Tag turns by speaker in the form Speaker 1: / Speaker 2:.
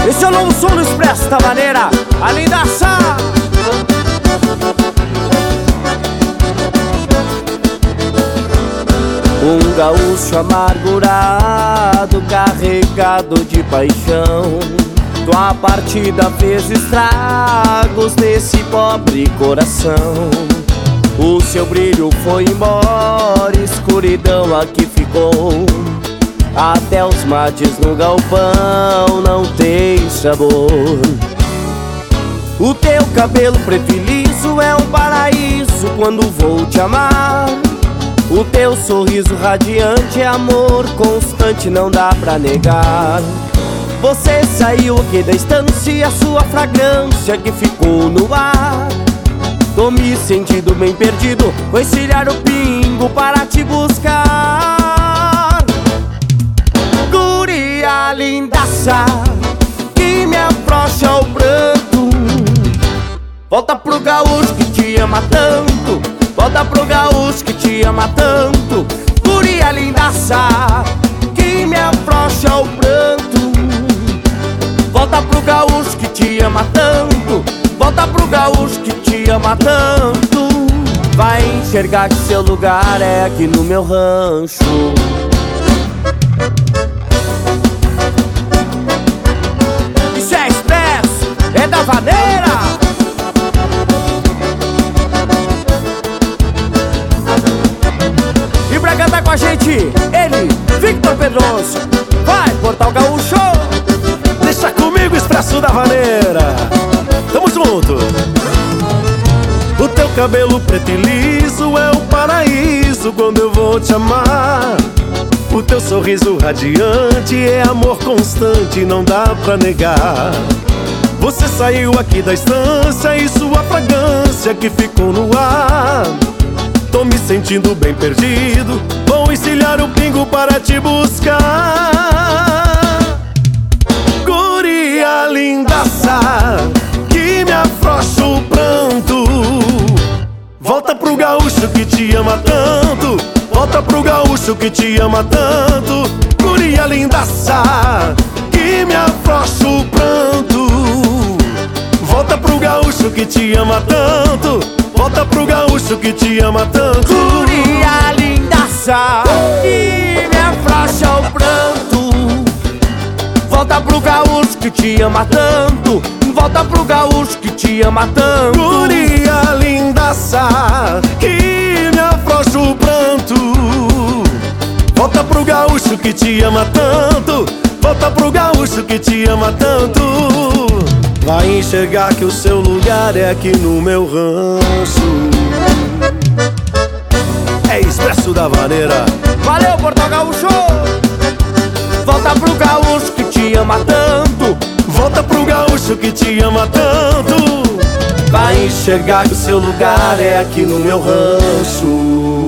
Speaker 1: Esse é o novo som do Expresso da Vaneira, a lindaça. Um gaúcho amargurado, carregado de paixão. Tua partida fez estragos nesse pobre coração. O seu brilho foi embora, escuridão aqui ficou. Até os mates no galpão não tem sabor. O teu cabelo preto e liso é um paraíso quando vou te amar. O teu sorriso radiante é amor constante, não dá pra negar. Você saiu aqui da estância e a sua fragrância que ficou no ar. Tô me sentindo bem perdido, vou encilhar o pingo para te buscar. Guria lindaça, que me afrouxa o pranto. Volta pro gaúcho que te ama tanto. Volta pro gaúcho que te ama tanto. Guria lindaça, que me afrouxa o pranto. Volta pro gaúcho que te ama tanto. Volta pro gaúcho que te ama tanto. Vai enxergar que seu lugar é aqui no meu rancho. Isso é Expresso, é da Vaneira. E pra cantar com a gente, ele, Victor Pedroso. Vai, Portal Gaúcho.
Speaker 2: Deixa comigo, Expresso da Vaneira. Tamo junto. O teu cabelo preto e liso é um paraíso quando eu vou te amar. O teu sorriso radiante é amor constante, não dá pra negar. Você saiu aqui da estância e sua fragrância que ficou no ar. Tô me sentindo bem perdido, vou encilhar o pingo para te buscar. Guria lindaça, que me afrouxa o pranto. Volta pro gaúcho que te ama tanto. Volta pro gaúcho que te ama tanto. Guria lindaça, que me afrouxa o pranto. Volta pro gaúcho que te ama tanto. Volta pro gaúcho que te ama tanto.
Speaker 1: Guria lindaça, que me afrouxa o pranto. Volta pro gaúcho que te ama tanto. Volta pro gaúcho que te ama tanto.
Speaker 2: Guria lindaça, que me afrouxa o pranto. Volta pro gaúcho que te ama tanto. Volta pro gaúcho que te ama tanto. Vai enxergar que o seu lugar é aqui no meu rancho. É Expresso da Vaneira.
Speaker 1: Valeu, Portal Gaúcho. Volta pro gaúcho que te ama tanto.
Speaker 2: Volta pro gaúcho que te ama tanto.
Speaker 1: Vai enxergar que o seu lugar é aqui no meu rancho.